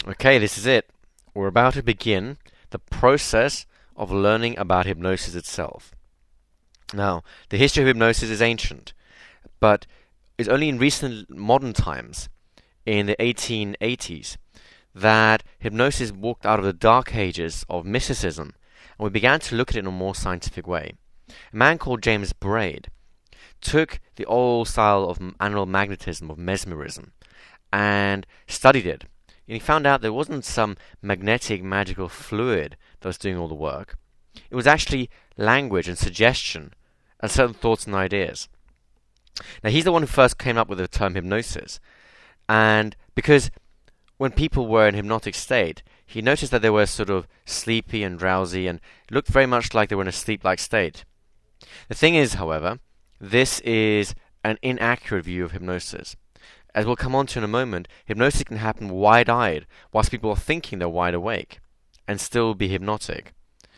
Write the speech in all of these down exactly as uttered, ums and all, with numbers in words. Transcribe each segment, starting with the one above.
Okay, this is it. We're about to begin the process of learning about hypnosis itself. Now, the history of hypnosis is ancient, but it's only in recent modern times, in the eighteen eighties, that hypnosis walked out of the dark ages of mysticism, and we began to look at it in a more scientific way. A man called James Braid took the old style of animal magnetism, of mesmerism, and studied it. And he found out there wasn't some magnetic magical fluid that was doing all the work. It was actually language and suggestion and certain thoughts and ideas. Now, he's the one who first came up with the term hypnosis. And because when people were in hypnotic state, he noticed that they were sort of sleepy and drowsy and looked very much like they were in a sleep-like state. The thing is, however, this is an inaccurate view of hypnosis. As we'll come on to in a moment, hypnosis can happen wide-eyed whilst people are thinking they're wide awake and still be hypnotic.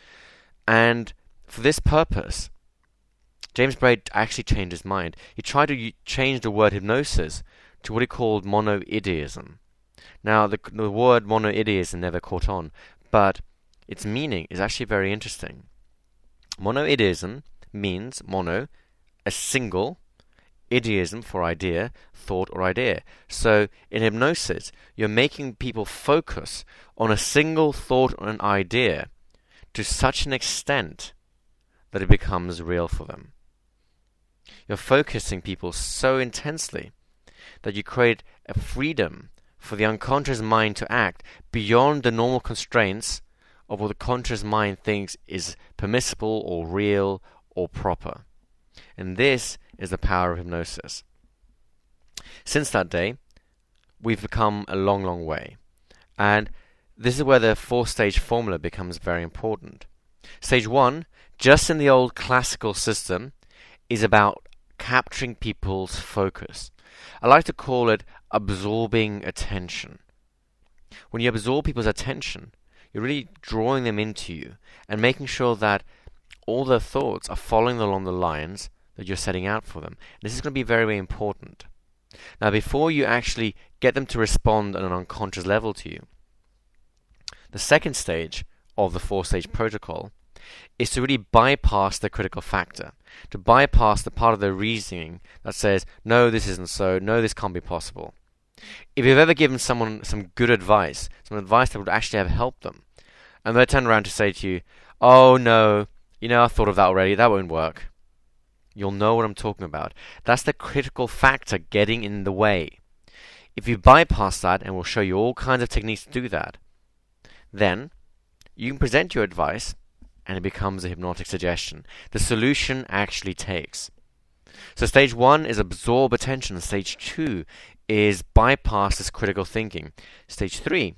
And for this purpose, James Braid actually changed his mind. He tried to change the word hypnosis to what he called monoideism. Now, the, the word monoideism never caught on, but its meaning is actually very interesting. Monoideism means mono, a single, ideism for idea, thought or idea. So in hypnosis, you're making people focus on a single thought or an idea to such an extent that it becomes real for them. You're focusing people so intensely that you create a freedom for the unconscious mind to act beyond the normal constraints of what the conscious mind thinks is permissible or real or proper. And this is the power of hypnosis. Since that day, we've come a long, long way. And this is where the four-stage formula becomes very important. Stage one, just in the old classical system, is about capturing people's focus. I like to call it absorbing attention. When you absorb people's attention, you're really drawing them into you and making sure that all their thoughts are following along the lines that you're setting out for them. This is going to be very, very important. Now, before you actually get them to respond on an unconscious level to you, the second stage of the four-stage protocol is to really bypass the critical factor, to bypass the part of their reasoning that says, no, this isn't so, no, this can't be possible. If you've ever given someone some good advice, some advice that would actually have helped them, and they turn around to say to you, oh no, you know, I thought of that already, that won't work. You'll know what I'm talking about. That's the critical factor getting in the way. If you bypass that, and we'll show you all kinds of techniques to do that, then you can present your advice and it becomes a hypnotic suggestion. The solution actually takes. So stage one is absorb attention. Stage two is bypass this critical thinking. Stage three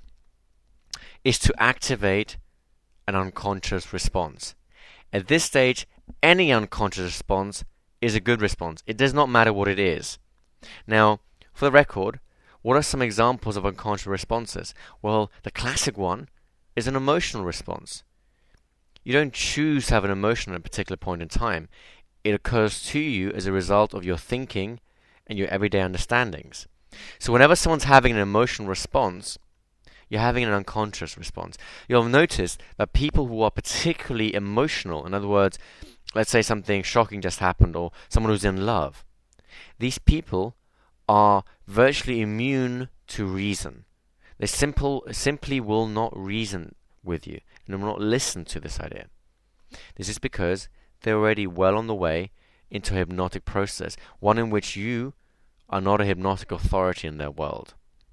is to activate an unconscious response. At this stage, any unconscious response is a good response. It does not matter what it is. Now, for the record, what are some examples of unconscious responses? Well, the classic one is an emotional response. You don't choose to have an emotion at a particular point in time. It occurs to you as a result of your thinking and your everyday understandings. So whenever someone's having an emotional response, you're having an unconscious response. You'll notice that people who are particularly emotional, in other words, let's say something shocking just happened or someone who's in love, these people are virtually immune to reason. They simple, simply will not reason with you and will not listen to this idea. This is because they're already well on the way into a hypnotic process, one in which you are not a hypnotic authority in their world.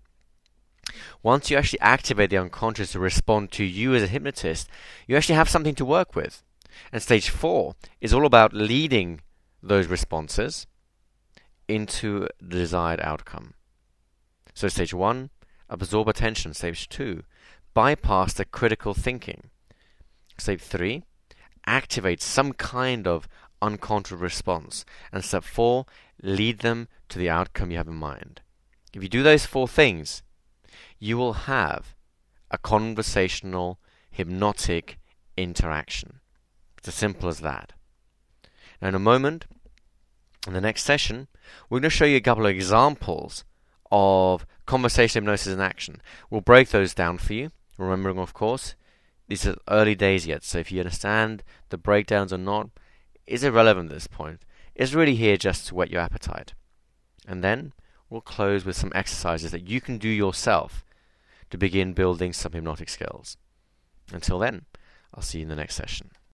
Once you actually activate the unconscious to respond to you as a hypnotist, you actually have something to work with. And stage four is all about leading those responses into the desired outcome. So stage one, absorb attention. Stage two, bypass the critical thinking. Stage three, activate some kind of unconscious response. And step four, lead them to the outcome you have in mind. If you do those four things, you will have a conversational, hypnotic interaction. It's as simple as that. Now, in a moment, in the next session, we're going to show you a couple of examples of conversation hypnosis in action. We'll break those down for you, remembering, of course, these are early days yet, so if you understand the breakdowns or not is irrelevant at this point. It's really here just to whet your appetite. And then we'll close with some exercises that you can do yourself to begin building some hypnotic skills. Until then, I'll see you in the next session.